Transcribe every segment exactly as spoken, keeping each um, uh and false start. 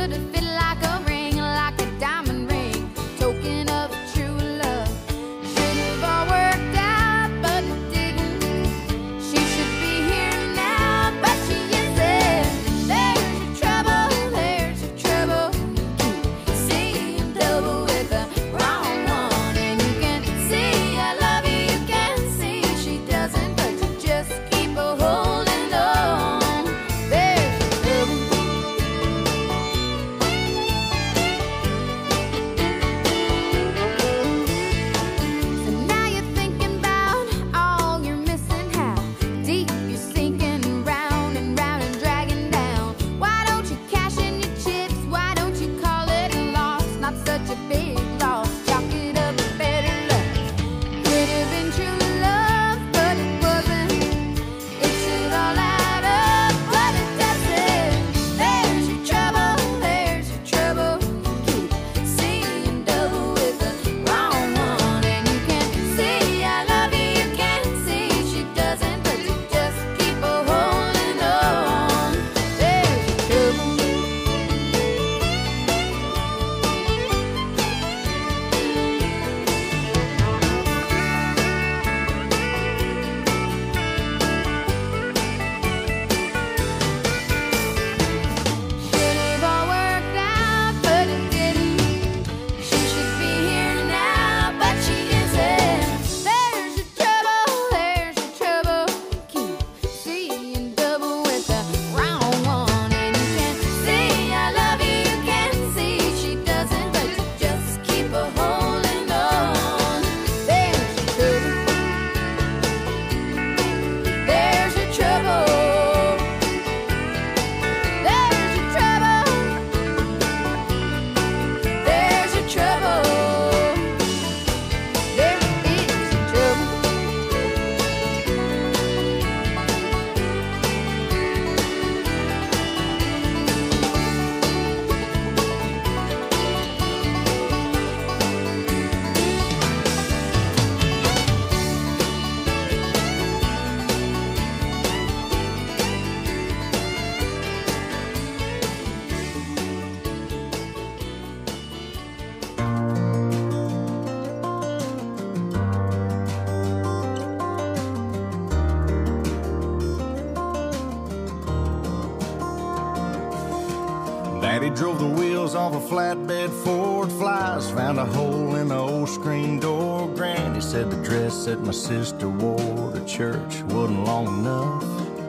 Daddy drove the wheels off a flatbed Ford Flies, found a hole in the old screen door. Granny said the dress that my sister wore to church wasn't long enough.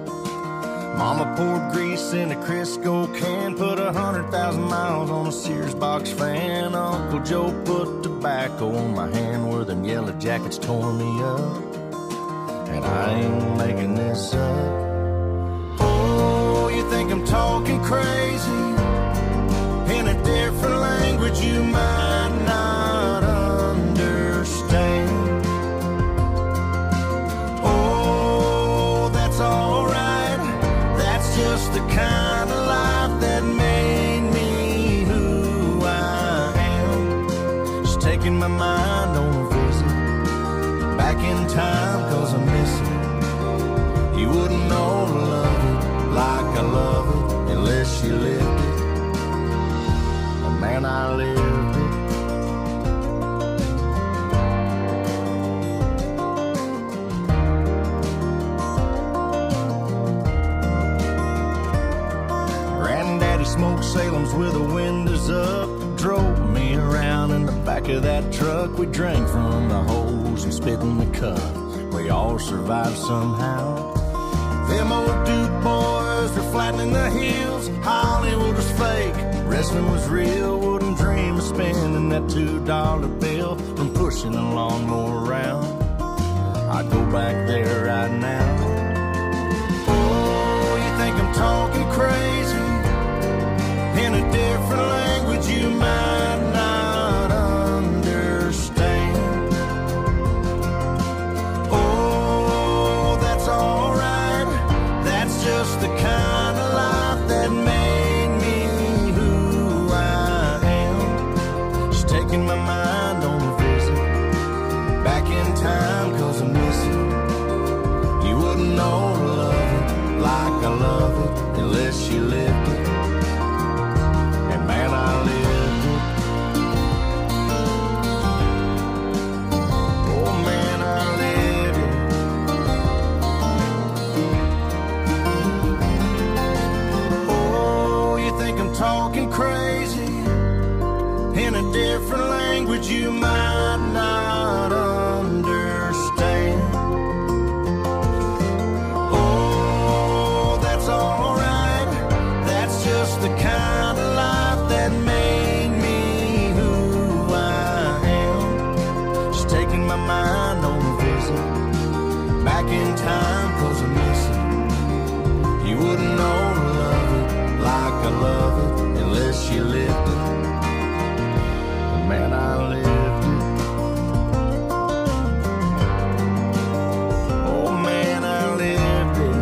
Mama poured grease in a Crisco can, put a hundred thousand miles on a Sears box fan. Uncle Joe put tobacco on my hand where them yellow jackets tore me up. And I ain't making this up. Oh, you think I'm talking crazy? In a different language you might not understand. Oh, that's alright. That's just the kind of life that made me who I am. Just taking my mind on a visit back in time, cause I miss it. You wouldn't know to love it like I love it unless you lived it. Man, I lived it. Granddaddy smoked Salem's with the windows up, drove me around in the back of that truck. We drank from the hose and spit in the cup. We all survived somehow. Them old Duke boys were flattening the hills. Hollywood was fake, wrestling was real. Wouldn't dream of spending that two dollar bill from pushing a lawnmower around. I'd go back there right now. Oh, you think I'm talking crazy? In a different language you might not understand. Oh, that's alright. That's just the kind of life that made me who I am. Just taking my mind on a visit back in time, cause I miss it. You wouldn't know to love it like I love it unless you lived it. And in a different language you might not understand. Oh, that's alright. That's just the kind of life that made me who I am. Just taking my mind on a visit back in time, 'cause I miss it. You wouldn't know to love it like I love it unless you lived it. Man, I lived it. Oh man, I lived it.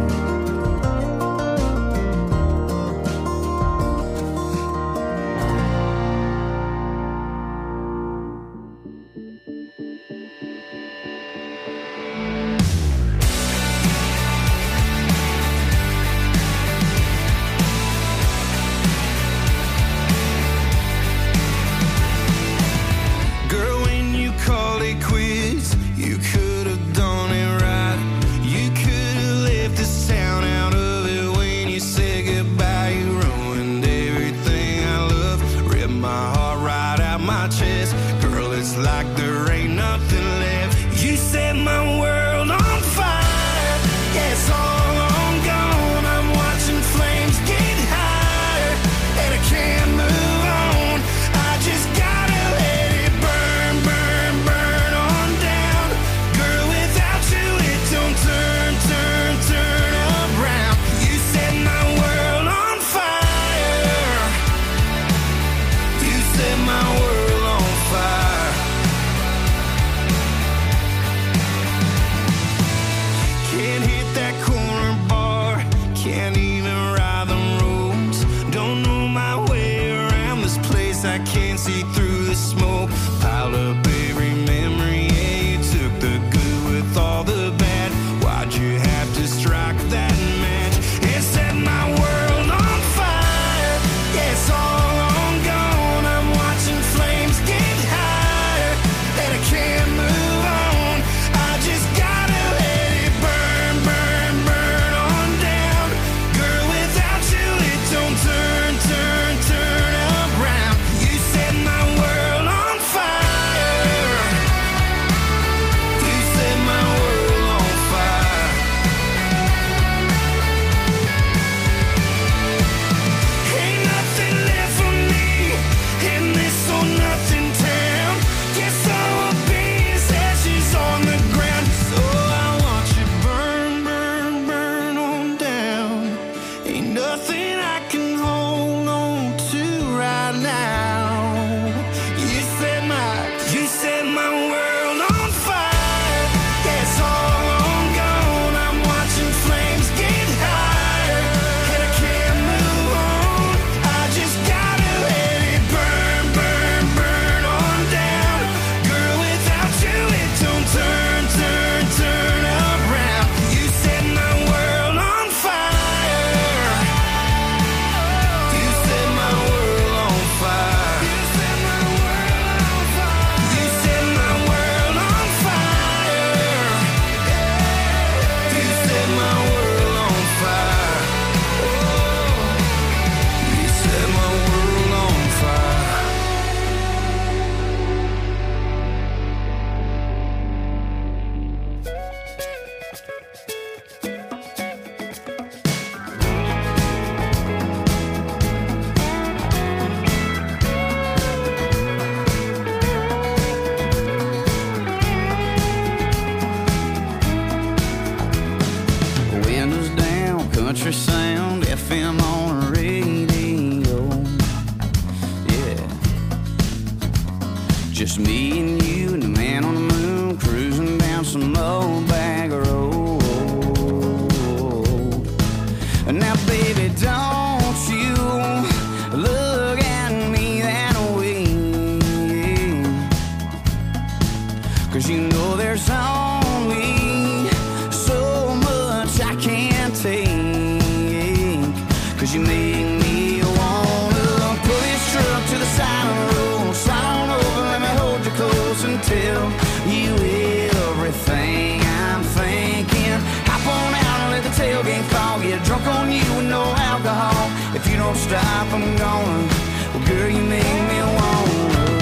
If you don't stop, I'm gonna. Well, girl, you make me wanna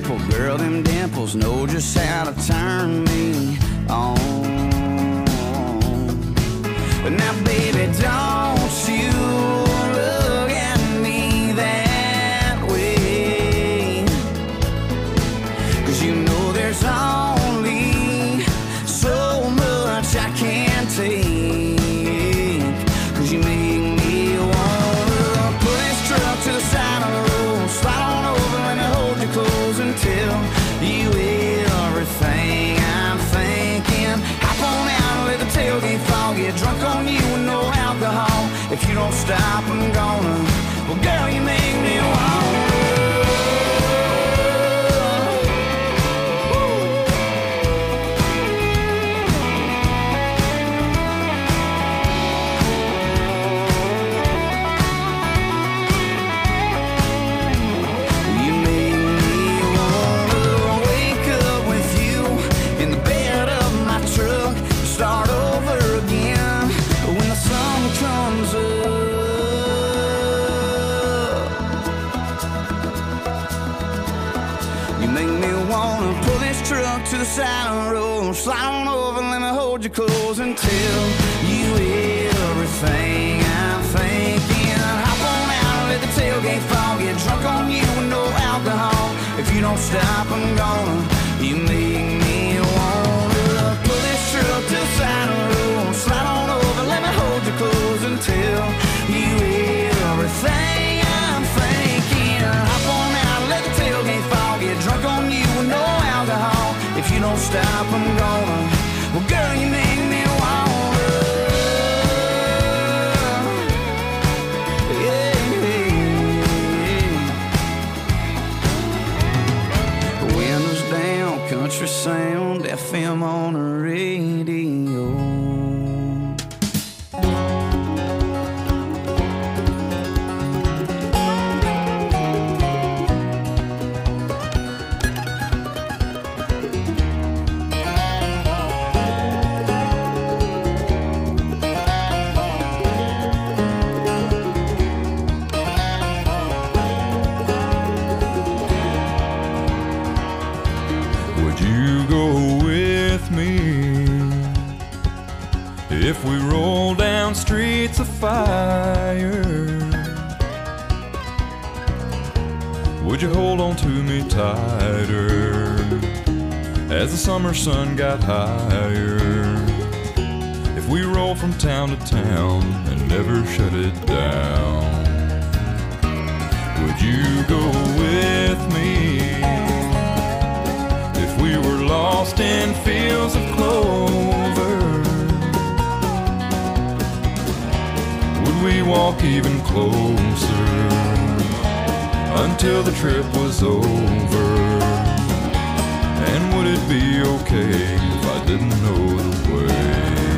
simple, girl, them dimples know just how to turn me on. But now, baby, don't you look at me that way, 'cause you know there's only so much I can take, 'cause you make me wanna pull this truck to the side of the road, slide on over, let me hold you close until you everything I'm thinking. Hop on out, let the tailgate fall, get drunk on you with no alcohol. If you don't stop, I'm gonna. Well, girl, you make me wanna. Truck to the side of the road, slide on over, let me hold you close until you everything I'm thinking. Hop on out, let the tailgate fall, get drunk on you with no alcohol. If you don't stop, I'm gonna. You make me wanna pull this truck to the side of the road, slide on over, let me hold you close until you everything I'm thinking. Hop on out, let the tailgate fall, get drunk on you with no alcohol. If you don't stop, I'm gonna. Well, girl, you make me wanna. Yeah, yeah. Windows down, country sound, F M on the radio. If we roll down streets of fire, would you hold on to me tighter as the summer sun got higher? If we roll from town to town and never shut it down, would you go with me? If we were lost in fields of clover, we walk even closer until the trip was over? And would it be okay if I didn't know the way?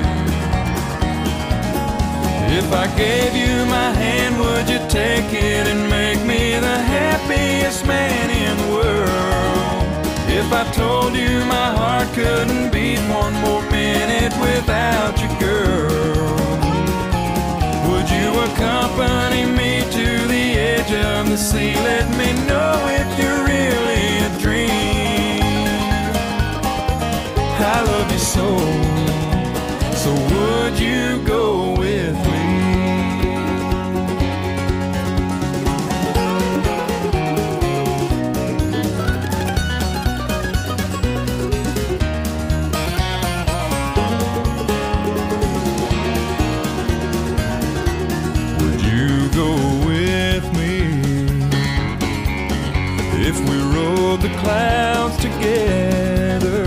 If I gave you my hand, would you take it and make me the happiest man in the world? If I told you my heart couldn't beat one more minute without you, girl, would you accompany me to the edge of the sea? Let me know if you're really a dream. I love you so, so would you go with me? The clouds together,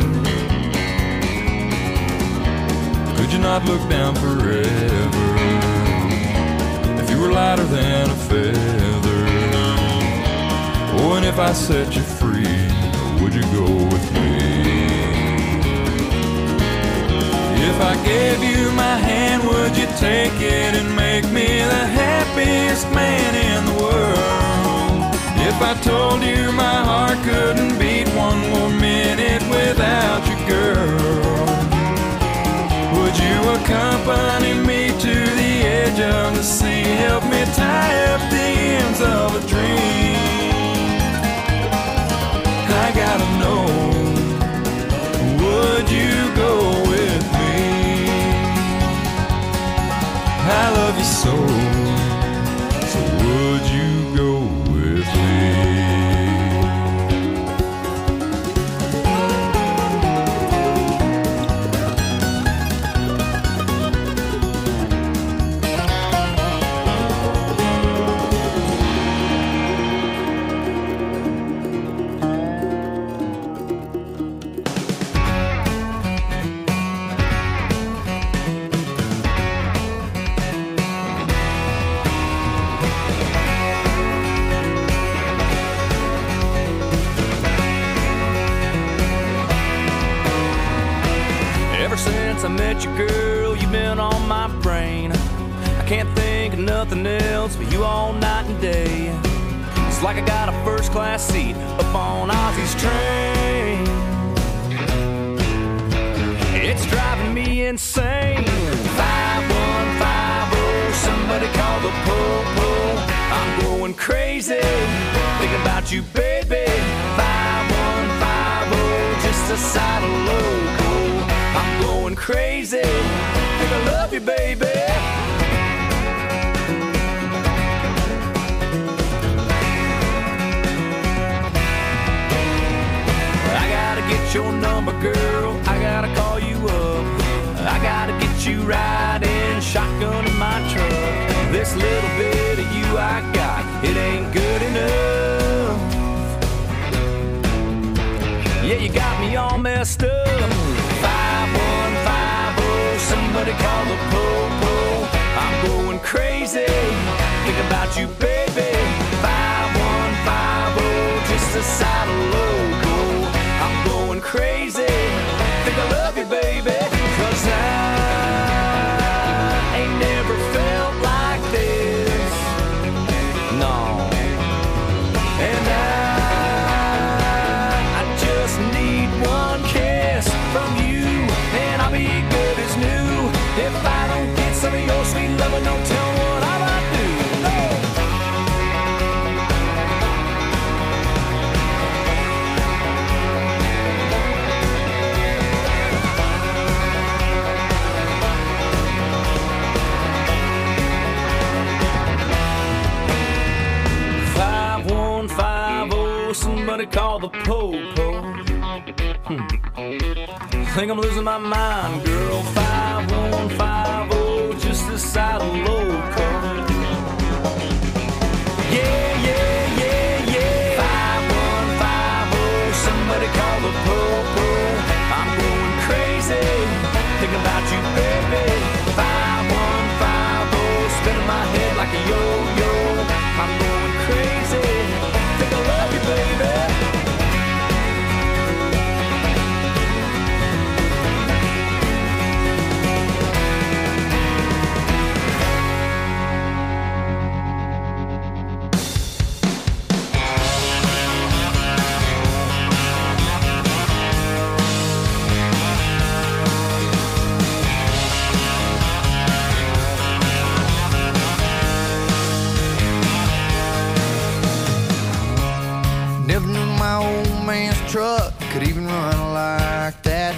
could you not look down forever? If you were lighter than a feather, oh, and if I set you free, would you go with me? If I gave you my hand, would you take it and make me the happiest man in the world? If I told you my heart couldn't beat one more minute without you, girl, would you accompany me to the edge of the sea? Help me tie up the ends of a dream. soul. So would you go with me? Ever since I met you, girl, you've been on my brain. I can't think of nothing else but you all night and day. It's like I got a first class seat up on Ozzy's train. It's driving me insane. five one five oh, somebody call the po-po. I'm going crazy, thinking about you, baby. five one five oh, just a side of loco. I'm going crazy, think I love you, baby. I gotta get your number, girl, I gotta call you up. I gotta get you riding shotgun in my truck. This little bit of you I got, it ain't good enough. Yeah, you got me all messed up. five one five oh, somebody call the po-po. I'm going crazy, think about you, baby. five one five oh, just a side of loco. I'm going crazy, think I love you, baby. Cause I ain't never felt like this, no. And I I just need one kiss from you, and I'll be good as new. If I don't get some of your sweet loving, don't tell me what I might do. No. five one five oh, somebody call the po-po. Hmm. Think I'm losing my mind, girl. five one five oh, just a side of loco. Yeah, yeah, yeah, yeah. five one five oh, somebody call the po-po. I'm going crazy, thinking about you, baby. five one five oh, spinning my head like a yo-yo. I'm going crazy, think I love you, baby. Never knew my old man's truck could even run like that.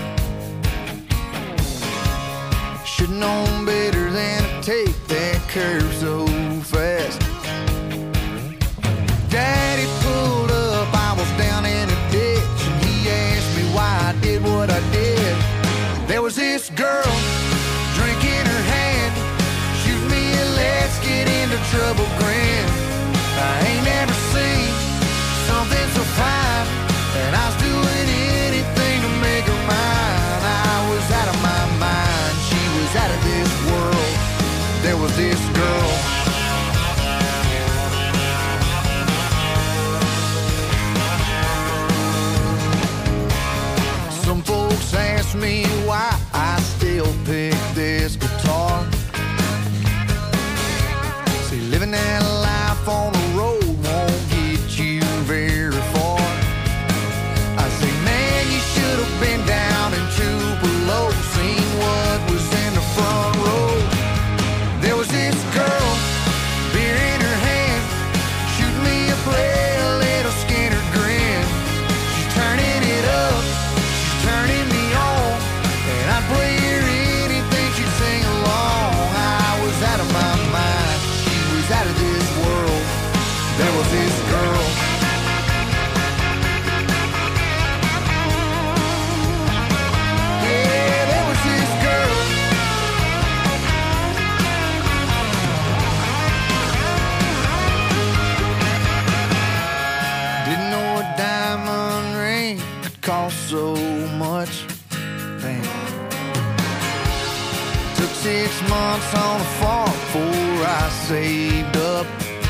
Should've known better than to take that curve so fast. Daddy pulled up, I was down in a ditch, and he asked me why I did what I did. There was this girl, drink in her hand, shoot me a let's get into trouble grin. I ain't never seen something so fine, and I was doing anything to make her mine. I was out of my mind, she was out of this world. There was this girl. Some folks ask me why I still pick this guitar. See, living that life on the road won't get you very far. I say, man, you should have been down in Tupelo, seen what was in the front row. There was this girl, beer in her hand, shooting me a play, a little Skinner grin. She's turning it up, she's turning me on, and I'd play her anything she'd sing along. I was out of my mind. six months on a farm before I saved up.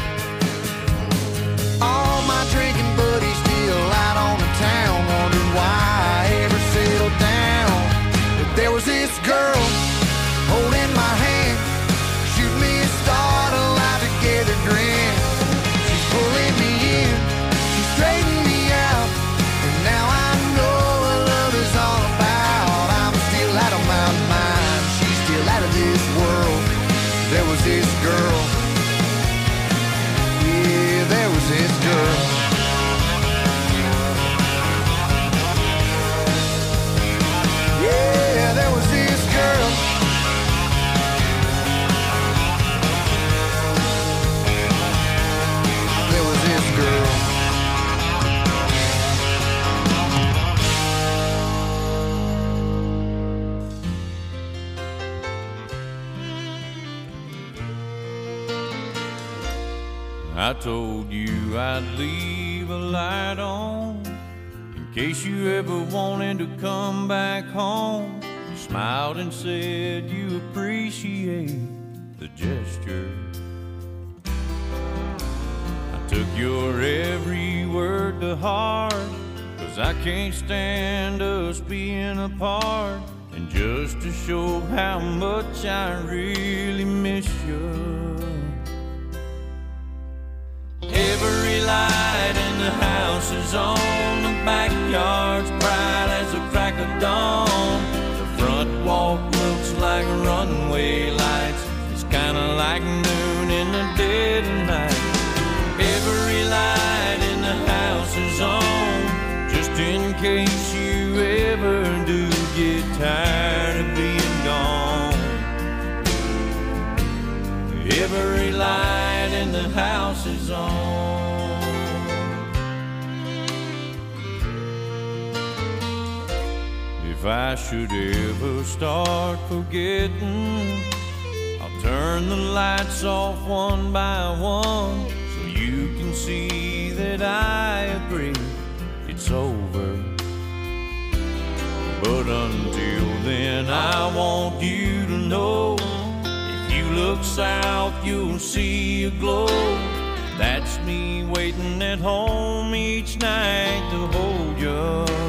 All my drinking buddies still out on the town, wondered why I ever settled down. But there was this girl holding my hand, shoot me a start, a life together grin. She's pulling me in, she's straightening me out, and now I know what love is all about. I'm still out of my mind, she's still out of this world. There was this girl, yeah, there was this girl. Yeah, there was this girl. There was this girl. I told you I'd leave a light on in case you ever wanted to come back home. You smiled and said you appreciate the gesture. I took your every word to heart, 'cause I can't stand us being apart. And just to show how much I really miss you, every light in the house is on, the backyard's bright as the crack of dawn. The front walk looks like runway lights, it's kinda like noon in the dead of night. Every light in the house is on, just in case you ever do get tired of being gone. Every light in the house is on. If I should ever start forgetting, I'll turn the lights off one by one, so you can see that I agree it's over. But until then, I want you to know, you look south, you'll see a glow. That's me waiting at home each night to hold you.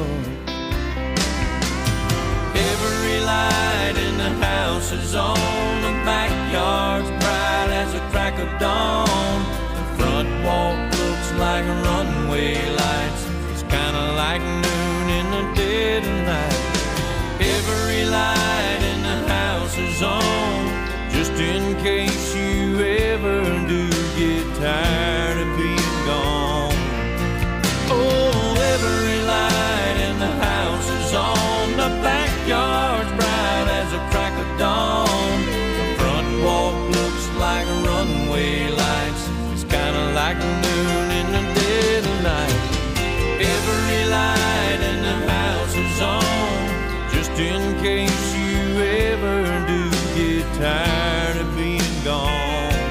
Every light in the house is on, the backyard's bright as a crack of dawn. The front walk looks like runway lights, it's kinda like noon in the dead of night. Every light in the house is on, just in case you ever do get tired of being gone. Oh, every light in the house is on, the backyard's bright as a crack of dawn. The front walk looks like runway lights, it's kinda like noon in the dead of night. Every light in the house is on, just in case you ever do get tired of being gone.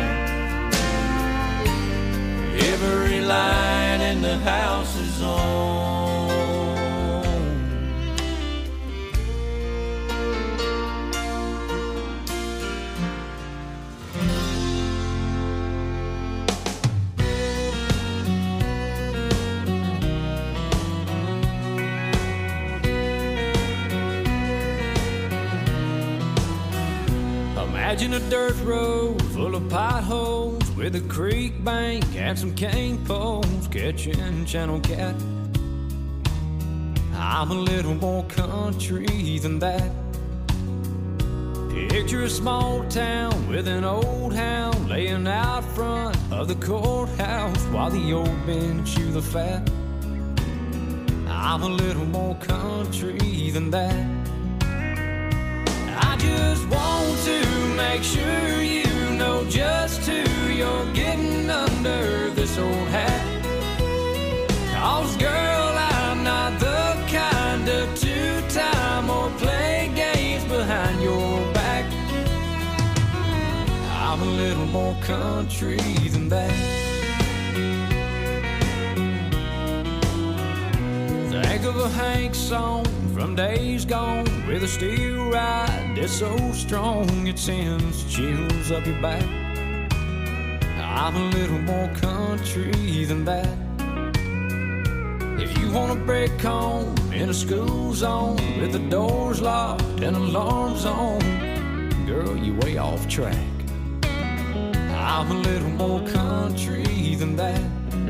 Every light in the house is on. Imagine a dirt road full of potholes with a creek bank and some cane poles catching channel cat. I'm a little more country than that. Picture a small town with an old hound laying out front of the courthouse while the old men chew the fat. I'm a little more country than that. I just want to make sure you know just who you're getting under this old hat. 'Cause girl, I'm not the kind of two-time or play games behind your back. I'm a little more country than that. Think of a Hank song from days gone with a steel ride that's so strong it sends chills up your back. I'm a little more country than that. If you wanna break home in a school zone with the doors locked and alarms on, girl, you way off track. I'm a little more country than that.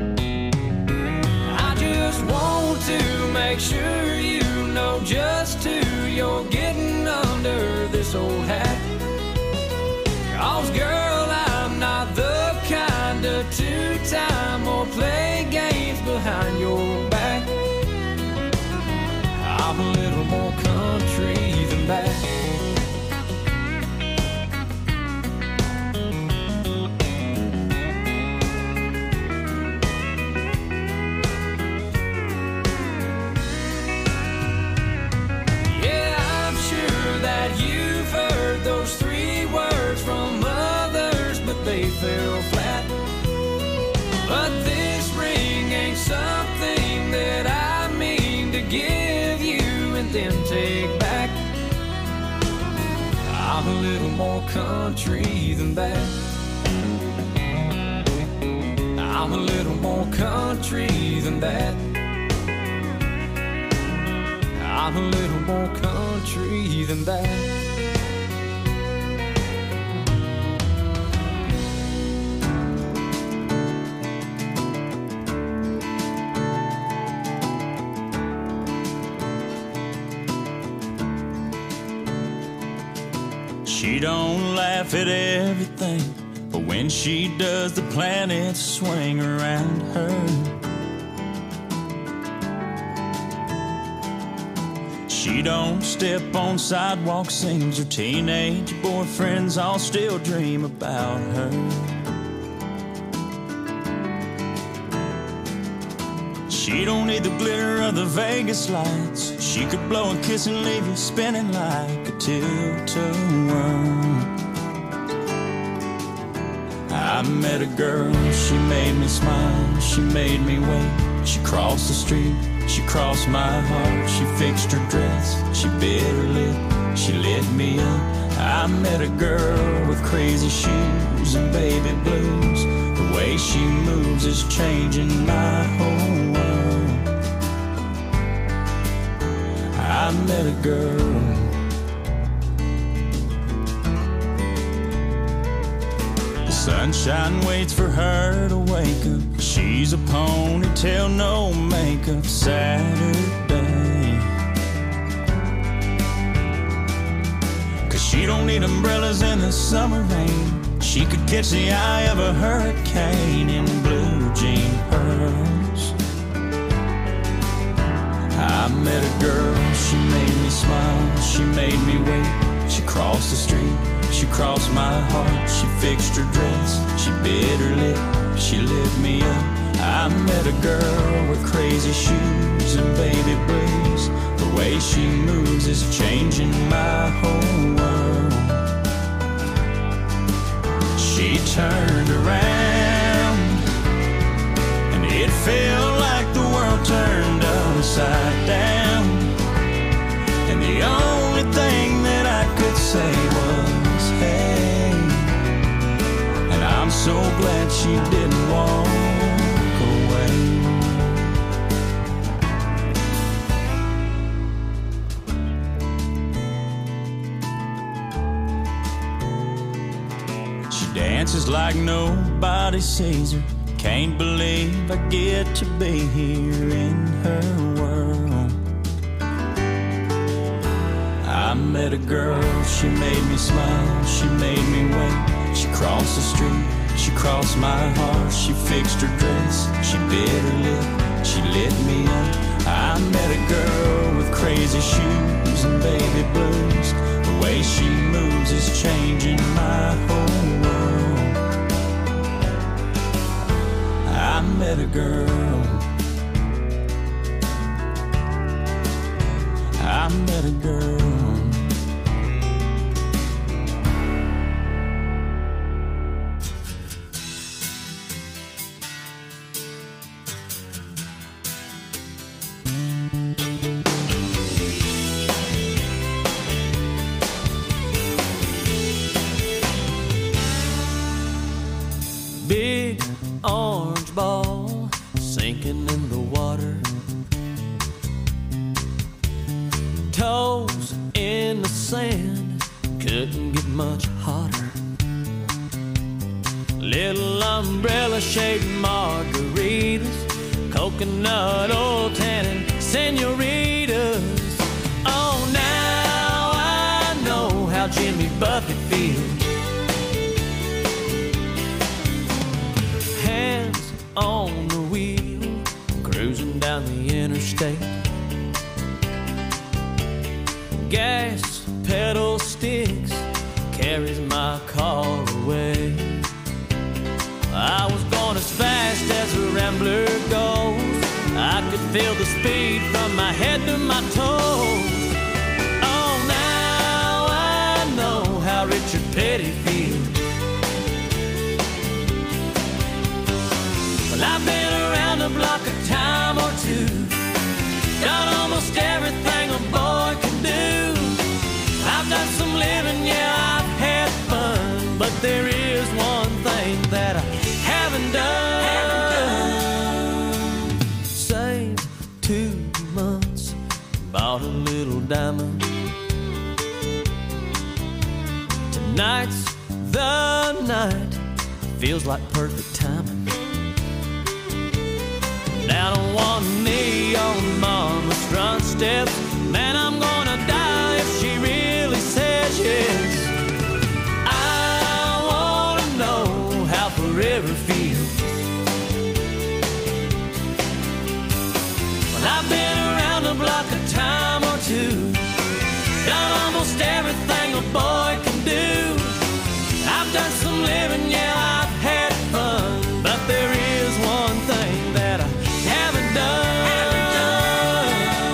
I just want to make sure you know just who you're getting under this old hat. 'Cause girl, I'm not the kind of two-time or play games behind your back. I'm a little more country than that. Those three words from others, but they fell flat. But this ring ain't something that I mean to give you and then take back. I'm a little more country than that. I'm a little more country than that. I'm a little more country than that. She don't laugh at everything, but when she does, the planets swing around her. She don't step on sidewalks, seems her teenage boyfriends all still dream about her. She don't need the glitter of the Vegas lights. She could blow a kiss and leave you spinning like a tilt-a-whirl. I met a girl, she made me smile, she made me wait. She crossed the street, she crossed my heart. She fixed her dress, she bit her lip, she lit me up. I met a girl with crazy shoes and baby blues. The way she moves is changing my whole world. I met a girl. The sunshine waits for her to wake up. She's a ponytail, no makeup Saturday. 'Cause she don't need umbrellas in the summer rain. She could catch the eye of a hurricane in blue jean pearls. I met a girl, she made me smile, she made me wait. She crossed the street, she crossed my heart. She fixed her dress, she bit her lip, she lit me up. I met a girl with crazy shoes and baby blues. The way she moves is changing my whole world. She turned around and it felt like the world turned upside down. And the only thing that I could say was, hey. And I'm so glad she didn't walk away. She dances like nobody sees her. Can't believe I get to be here in her world. I met a girl, she made me smile, she made me wait. She crossed the street, she crossed my heart. She fixed her dress, she bit her lip, she lit me up. I met a girl with crazy shoes and baby blues. The way she moves is changing my whole world. I met a girl. I met a girl. orange ball sinking in the water. Toes in the sand, couldn't get much hotter. Little umbrella-shaped margaritas, coconut oil tanning senoritas. Oh, now I know how Jimmy Buffett feels. Hands on the wheel, cruising down the interstate. Gas pedal sticks, carries my car away. I was going as fast as a rambler goes. I could feel the speed from my head to my toes. Oh, now I know how Richard Petty feels. Well, I've been around the block a time or two, done almost everything a boy can do. I've done some living, yeah, I've had fun, but there is one thing that I haven't done. Haven't done. Saved two months, bought a little diamond. Tonight's the night, feels like perfect timing. Down on one knee on Mama's front steps, man, I'm gonna die if she really says yes. I wanna know how forever feels. Well, I've been around the block a time or two, done almost everything a boy can do. I've done some living, yeah, I've had fun, but there is one thing that I haven't done. Haven't done.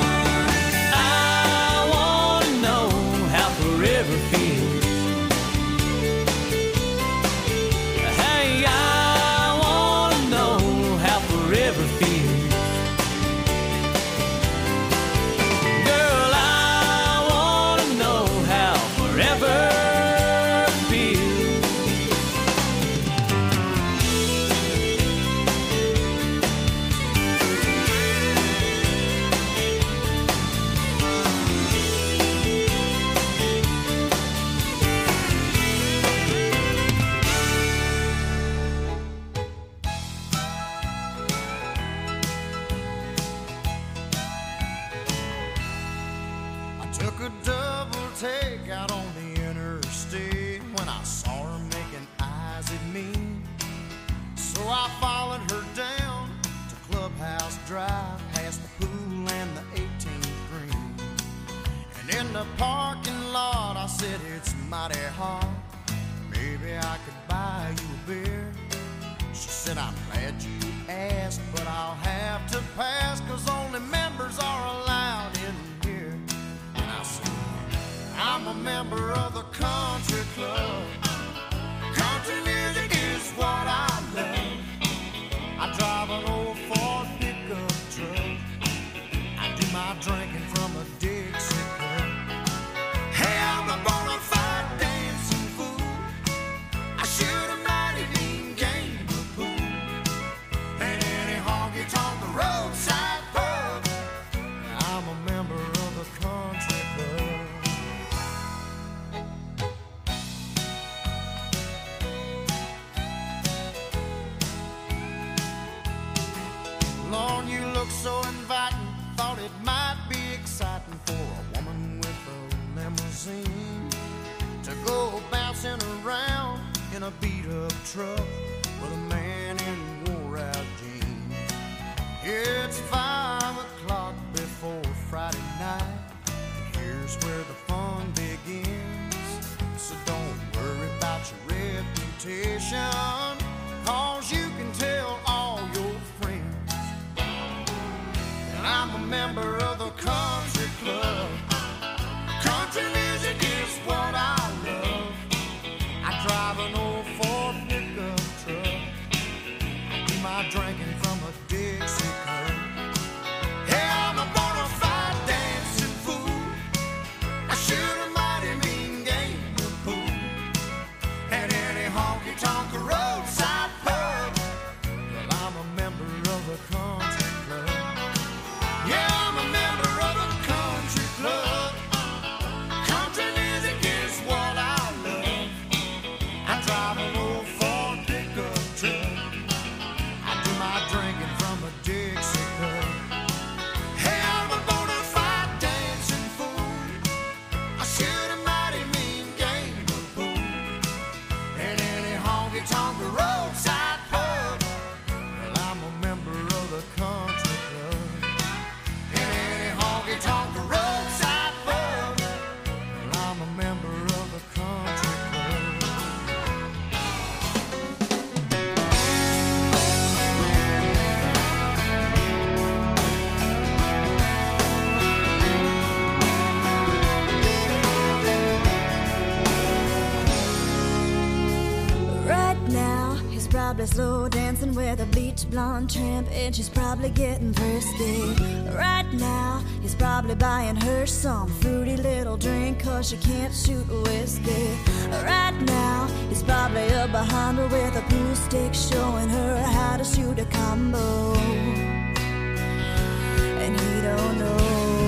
I wanna know how forever feels. Hey, I wanna know how forever feels. Girl, I wanna know how forever feels. I took a double take out on the interstate when I saw her making eyes at me. So I followed her down to Clubhouse Drive, past the pool and the eighteenth green. And in the parking lot I said, it's mighty hot, maybe I could buy you a beer. She said, I'm glad you asked, but I'll have to pass, 'cause only members are allowed in here. And I said, I'm a member of the country club. Country music is what I love. I drive an old Ford pickup truck. I do my drinking from a Dixie cup. Hey, I'm a bona fide dancing fool. I shoot a mighty mean game of pool. And any honky-tonk roadside pub, I'm a member of the country club. Lord, you look so inviting, thought it might be exciting for a woman with a limousine to go bouncing around in a beat-up truck with a man in wore-out jeans. It's five o'clock before Friday night, and here's where the fun begins. So don't worry about your reputation, 'cause you can tell all your friends. And I'm a member of the country club. Country music is what I love. I drive an old Ford pickup truck. I do my drinking from a Dixie cup. Hey, I'm a bona fide dancing fool. I shoot a mighty mean game of pool. At any honky-tonk roadside pub, slow dancing with a bleach blonde tramp, and she's probably getting frisky. Right now, he's probably buying her some fruity little drink, cause she can't shoot whiskey. Right now, he's probably up behind her with a pool stick, showing her how to shoot a combo. And he don't know.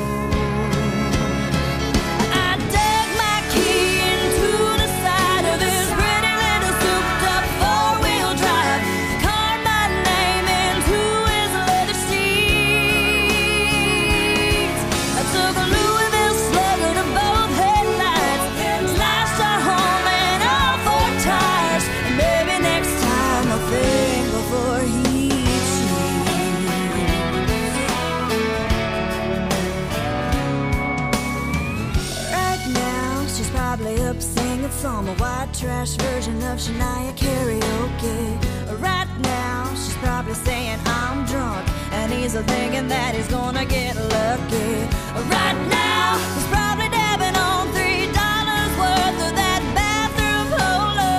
Some white trash version of Shania karaoke. Right now, she's probably saying I'm drunk, and he's thinking that he's gonna get lucky. Right now, he's probably dabbing on three dollars worth of that bathroom polo.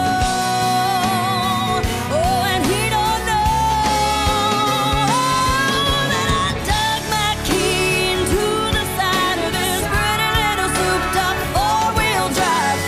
Oh, and he don't know that I dug my key into the side of this pretty little souped-up four-wheel drive.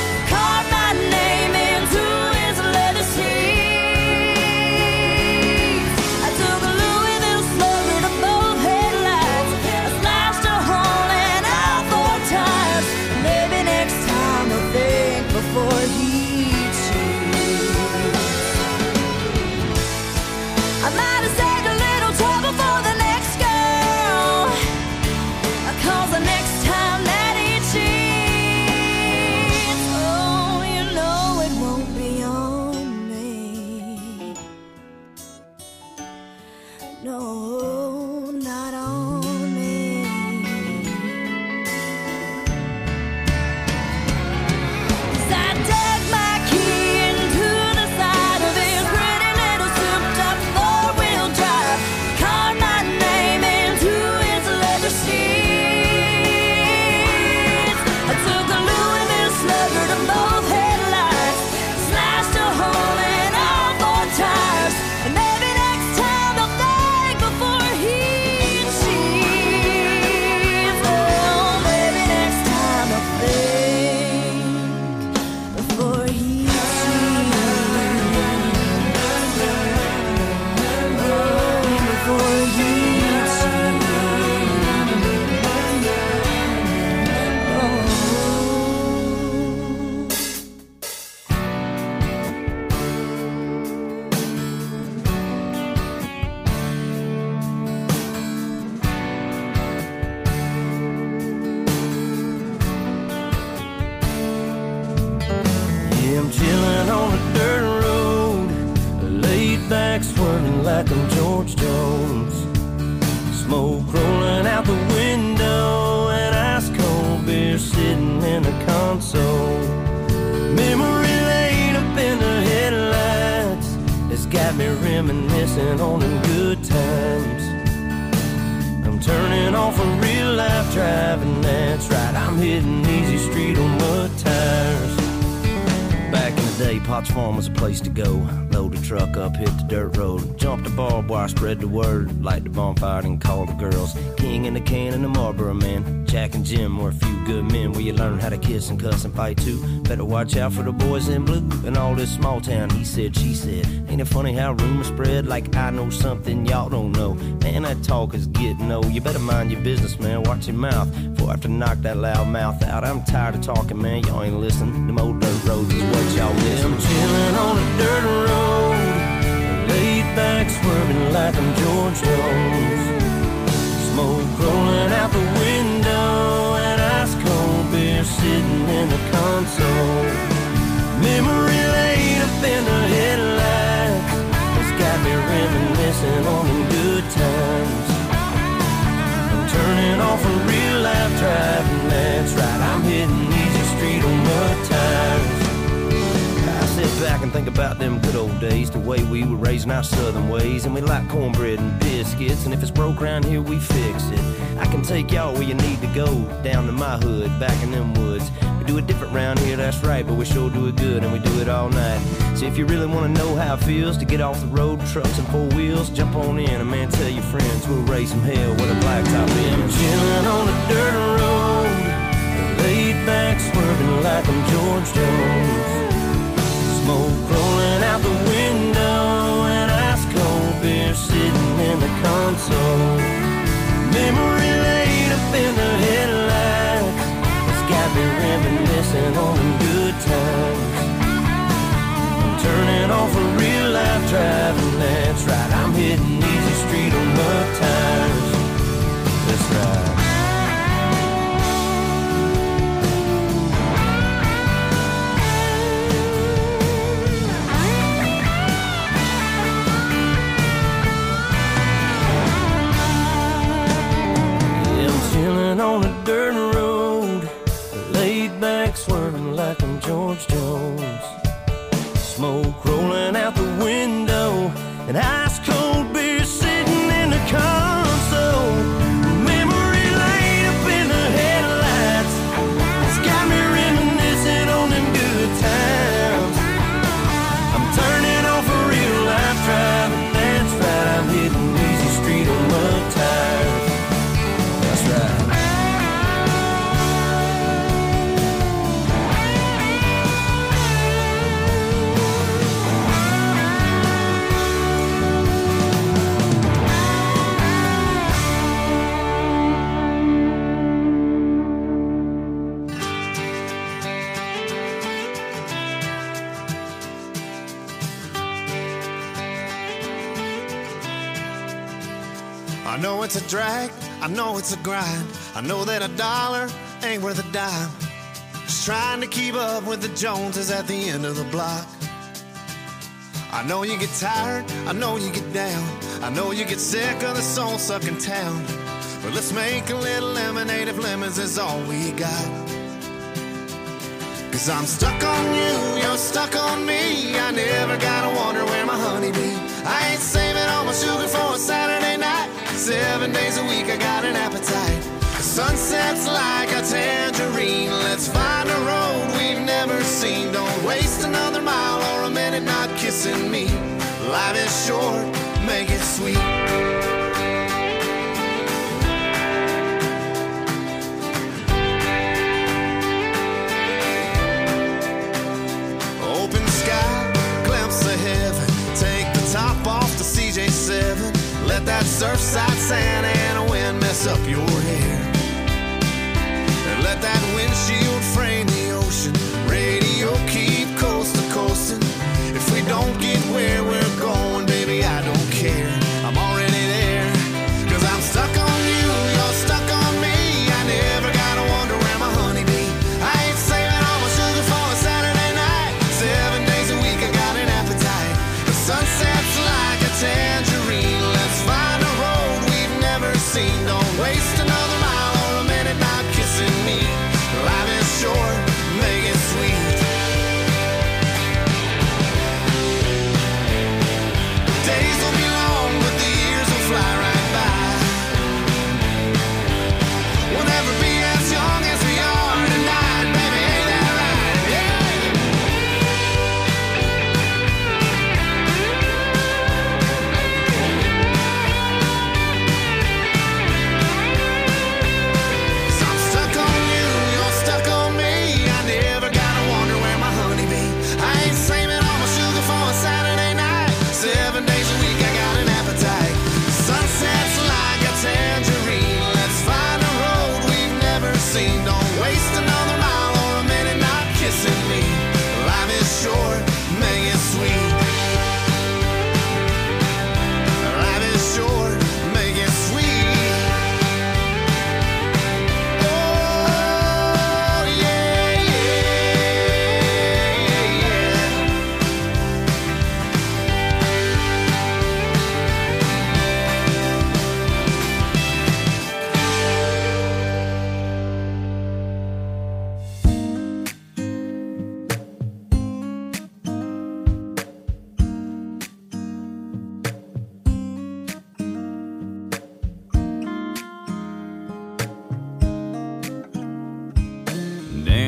Like I'm George Jones. Smoke rolling out the window, and ice cold beer sitting in the console. Memory laid up in the headlights, it's got me reminiscing on them good times. I'm turning off a real life driving, that's right, I'm hitting easy street on mud tires. Back in the day, Potts Farm was a place to go. Load the truck up, hit the dirt road, jump the barbed wire, spread the word, light the bonfire and call the girls. King and the can and the Marlboro man, Jack and Jim were a few good men where you learn how to kiss and cuss and fight too. Better watch out for the boys in blue and all this small town he said, she said. Ain't it funny how rumors spread like I know something y'all don't know? Man, that talk is getting old. You better mind your business, man, watch your mouth before I have to knock that loud mouth out. I'm tired of talking, man, y'all ain't listening. Them old dirt roads is what y'all miss. I'm chilling on a dirt road, laid back swerving like I'm George Jones. Smoke rolling out the window, and ice cold beer sitting in the console. Memory laid up in the headlights, it's got me reminiscing on them good times. I'm turning off a real life driving, that's right, I'm hitting easy street on mud tires. I sit back can think about them good old days, the way we were raising our southern ways. And we like cornbread and biscuits, and if it's broke around here, we fix it. I can take y'all where you need to go, down to my hood, back in them woods. We do it different round here, that's right, but we sure do it good, and we do it all night. So if you really want to know how it feels to get off the road, trucks and four wheels, jump on in, and man, tell your friends we'll raise some hell with a blacktop in. Chilling on a dirt road, laid back, swerving like I'm George Jones. Smoke rolling out the window, and ice cold beer sitting in the console. Memory laid up in the headlights, it's got me reminiscing on them good times. I'm turning off a real life driving, that's right, I'm hitting easy street on mud tires. That's right. On a dirt road, laid back, swerving like I'm George Jones. Smoke rolling out the window, and ice cold beer sitting in the console. Memory laid up in the headlights, it's got me reminiscing on them good times. I'm turning off a real life driving, that's right, I'm hitting easy street on mud tires. That's right. I know it's a drag, I know it's a grind. I know that a dollar ain't worth a dime. Just trying to keep up with the Joneses at the end of the block. I know you get tired, I know you get down. I know you get sick of the soul-sucking town. But let's make a little lemonade if lemons is all we got. Cause I'm stuck on you, you're stuck on me. I never gotta wonder where my honey be. I ain't saving all my sugar for a Saturday night. Seven days a week I got an appetite. The sunset's like a tangerine. Let's find a road we've never seen. Don't waste another mile or a minute not kissing me. Life is short, make it sweet. Open sky, glimpse of heaven. Take the top off the C J seven. Let that surfside sand and a wind mess up your hair. And let that windshield frame the ocean. Radio keep coast to coasting. If we don't get where we're going, baby, I don't care. I'm already there. Cause I'm stuck on you, you're stuck on me. I never gotta wonder where my honey be. I ain't saving all my sugar for a Saturday night. Seven days a week I got an appetite. The sunset's like a tangerine. Let's find a road we've never seen. Don't waste another mile or a minute not kissing me. Life is short, make it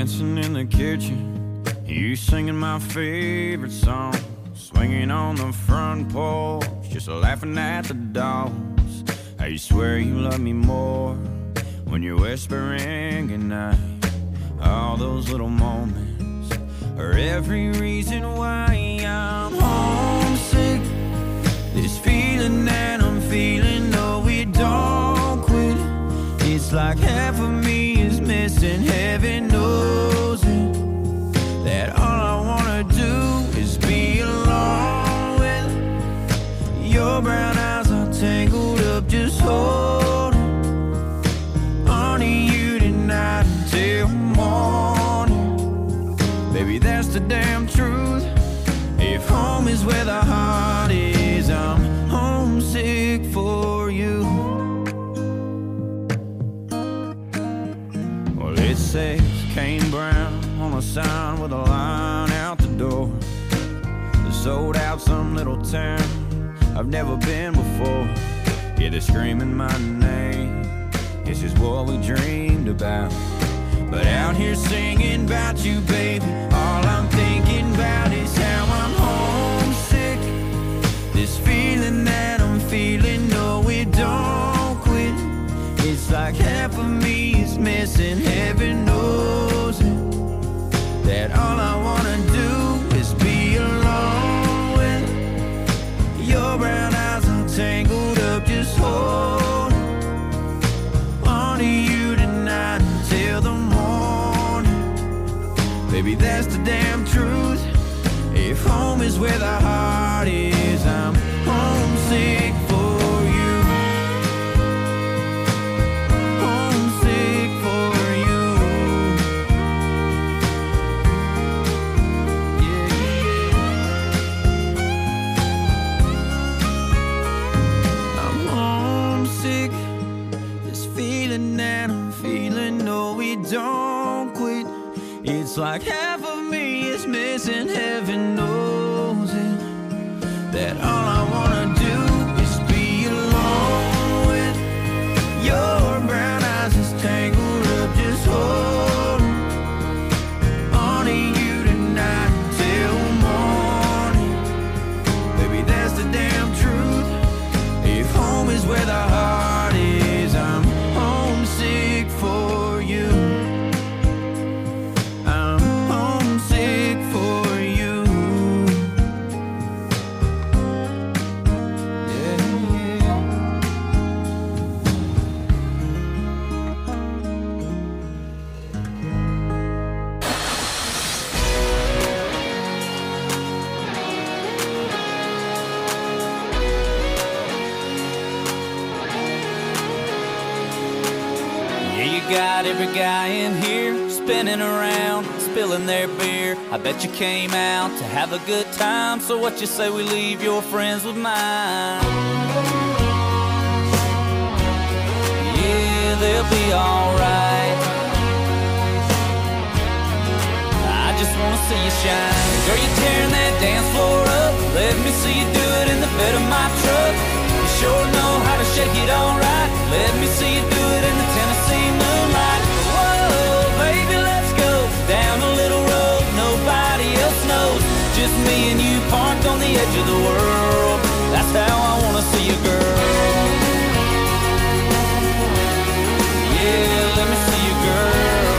dancing in the kitchen, you singing my favorite song, swinging on the front porch, just laughing at the dogs. How you swear you love me more when you're whispering goodnight. All those little moments are every reason why I'm homesick. This feeling that I'm feeling, no, it don't quit. It's like half of me is missing, heaven knows it. That all I wanna do is be alone with your brown eyes are tangled up, just holding on to you tonight until morning. Baby, that's the damn truth. If home is where the heart is, I'm homesick for you. Well, it says Kane Brown on a sign with a line out the door. Sold out some little town I've never been before. Yeah, they're screaming my name. This is what we dreamed about. But out here singing about you, baby, all I'm thinking about is how I'm homesick. This feeling that I'm feeling, no, it don't quit. It's like half of me is missing, heaven knows it. That all I wanna do is be alone with your brown eyes are tangled up, just hold on to you tonight until the morning. Baby, that's the damn truth. If home is where the heart is, I'm homesick for you. Homesick for you. Yeah, yeah. I'm homesick. This feeling that I'm feeling, no, it don't quit. It's like half of me is missing, heaven knows it. That all I wanna do is be alone with your brown eyes is tangled up, just hold on to you tonight until morning. Baby, that's the damn truth. If home is where the heart is, I'm homesick for you. I'm homesick for you. Yeah, yeah. Yeah, you got every guy in here spinning around, spilling their beer. I bet you came out to have a good time. So what you say we leave your friends with mine? Yeah, they'll be alright. I just wanna see you shine. Girl, you tearing that dance floor up. Let me see you do it in the bed of my truck. You sure know how to shake it alright. Let me see you do it in the Tennessee moonlight. Whoa, baby, let's go down a little road nobody else knows. Just me and you parked on the edge of the world. That's how I wanna see you, girl. Yeah, let me see you, girl.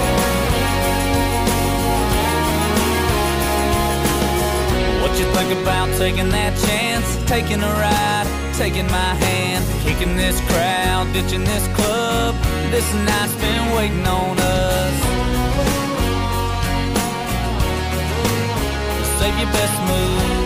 What you think about taking that chance, taking a ride, taking my hand, kicking this crowd, ditching this club? This night's been waiting on us. Save your best move.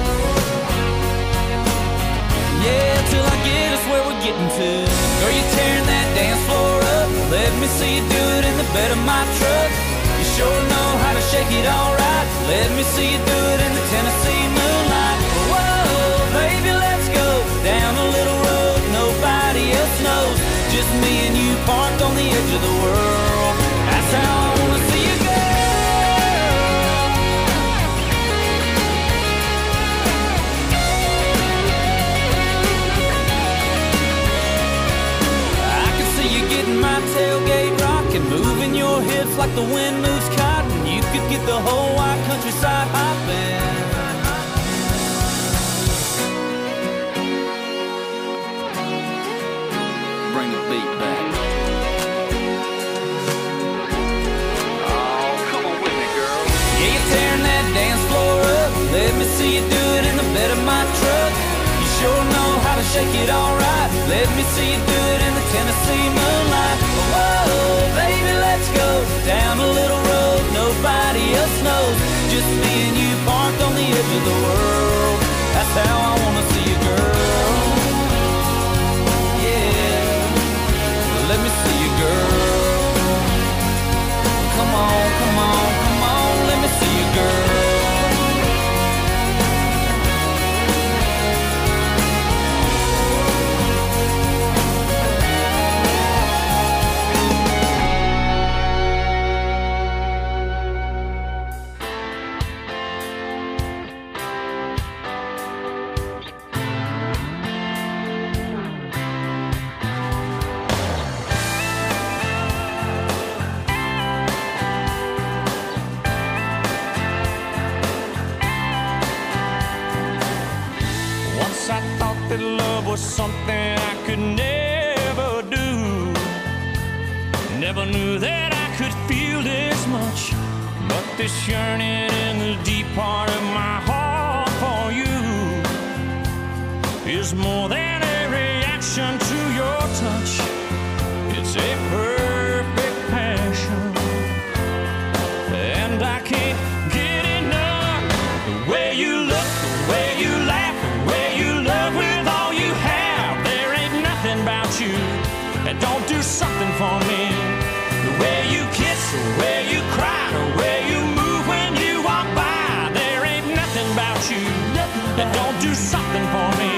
Yeah, till I get us where we're getting to. Girl, you tearing that dance floor up. Let me see you do it in the bed of my truck. You sure know how to shake it alright. Let me see you do it in the Tennessee moonlight. Whoa, baby, let's go down a little road nobody else knows. Just me and you parked on the edge of the world. That's how I wanna see you go. I can see you getting my tailgate rock can move in your hips like the wind moves cotton. You could get the whole wide countryside hopping. Bring the beat back. Oh, come on with me, girl. Yeah, you're tearing that dance floor up. Let me see you do it in the bed of my truck. You sure know how to shake it all right. Let me see you do it in the Tennessee moonlight. Whoa, baby, let's go down a little road nobody else knows. Just me and you parked on the edge of the world. That's how I wanna see you, girl. Yeah, let me see you, girl. Come on, come on, come on, let me see you, girl. Something I could never do. Never knew that I could feel this much. But this yearning in the deep part of my heart for you is more than a reaction to your touch. It's a perfect passion, and I can't get enough. The way you look, the way you laugh, the way you love with all you have. There ain't nothing about you that don't do something for me. The way you kiss, the way you cry, the way you move when you walk by. There ain't nothing about you that don't do something for me.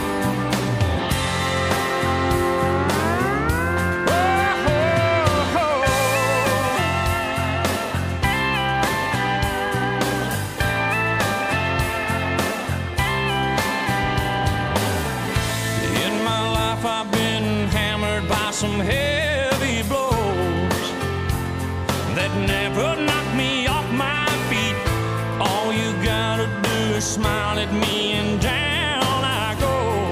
Some heavy blows that never knock me off my feet. All you gotta do is smile at me and down I go.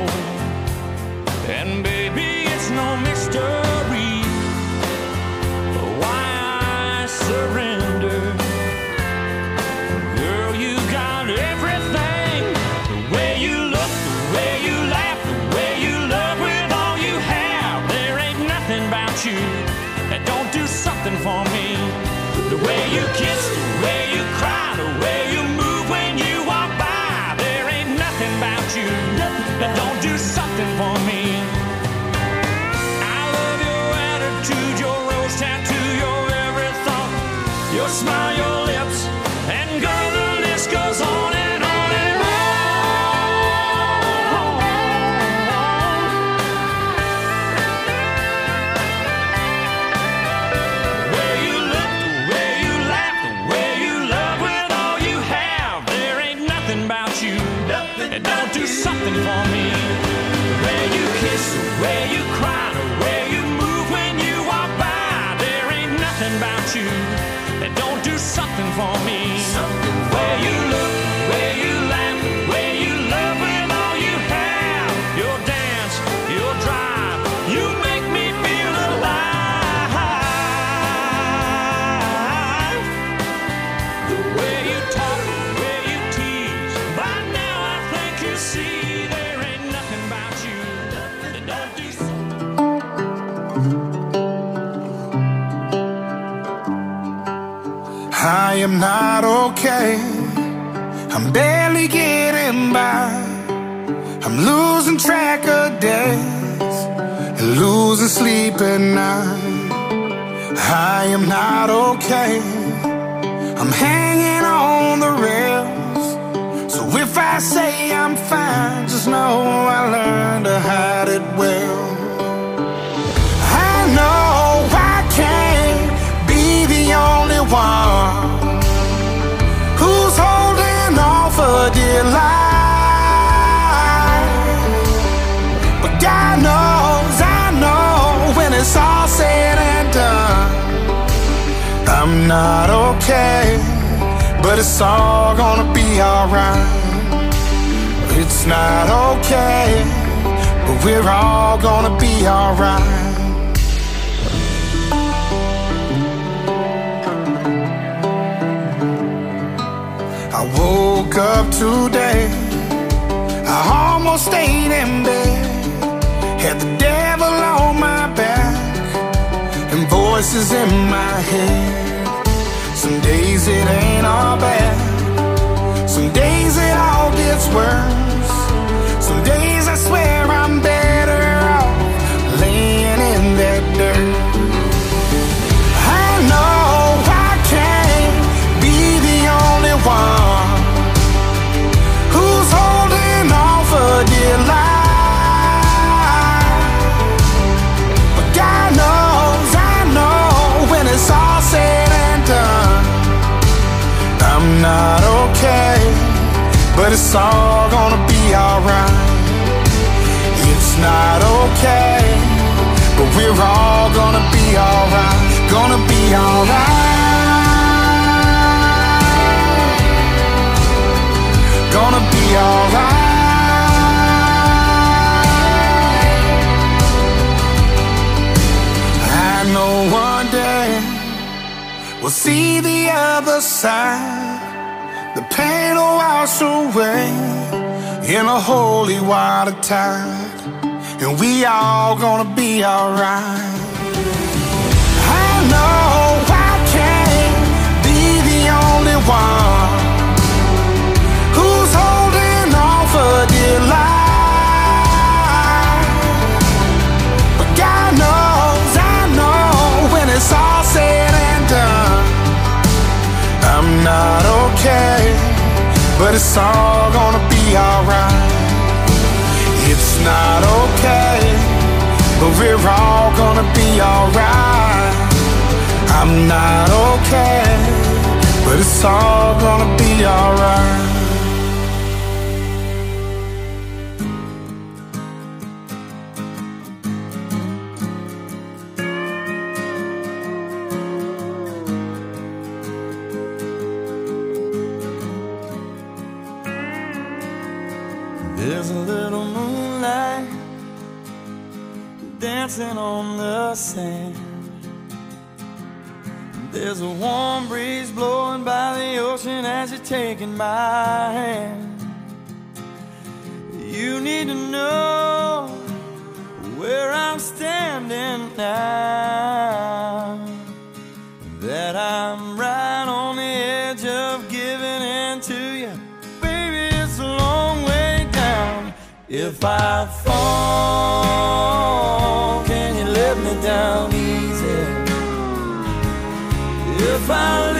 And baby, it's no mystery why I surrender. Girl, you got everything. The way you look, the way you laugh, the way you love with all you have. There ain't nothing about you that don't do something for me. The way you kiss, the way you cry, the way you move when you walk by. There ain't nothing about you that don't do something for me. I love your attitude, your rose tattoo, your every thought, your smile, your lips, and girl, the list goes on and on and on. The way you look, the way you laugh, the way you love with all you have. There ain't nothing about you that don't do something for me. The way you kiss, the way you cry, the way you move when you walk by. There ain't nothing about you that don't do something for me. The way you look, the way you laugh, the way you love with all you have. Your dance, your drive, you make me feel alive. The way you talk, the way you tease. By now I think you see there ain't nothing about you that don't do something. I am not okay. I'm barely getting by. I'm losing track of days and losing sleep at night. I am not okay. I'm hanging on the rails. So if I say I'm fine, just know I learned to hide it well. I know I can't be the only one who's holding on for dear life. But God knows, I know, when it's all said and done, I'm not okay, but it's all gonna be alright. It's not okay, but we're all gonna be alright. I woke up today, I almost stayed in bed. Had the devil on my back and voices in my head. Some days it ain't all bad, some days it all gets worse. Some days I swear I'm better off laying in that dirt. I know I can't be the only one who's holding on for dear life. But God knows, I know, when it's all said and done, I'm not okay, but it's all gonna be alright. It's not okay, but we're all gonna be alright. Gonna be alright. Gonna be alright. I know one day we'll see the other side. The pain will wash away in a holy water tide, and we all gonna be alright. I know I can't be the only one who's holding on for dear life. But God knows, I know, when it's all said and done, I'm not okay, but it's all gonna be alright. It's not okay, but we're all gonna be alright. I'm not okay, but it's all gonna be alright. There's a little moonlight dancing on the sand. There's a warm breeze blowing by the ocean as you're taking my hand. You need to know where I'm standing now, that I'm right on the edge of giving in to you. Baby, it's a long way down. If I fall, can you let me down easy? If I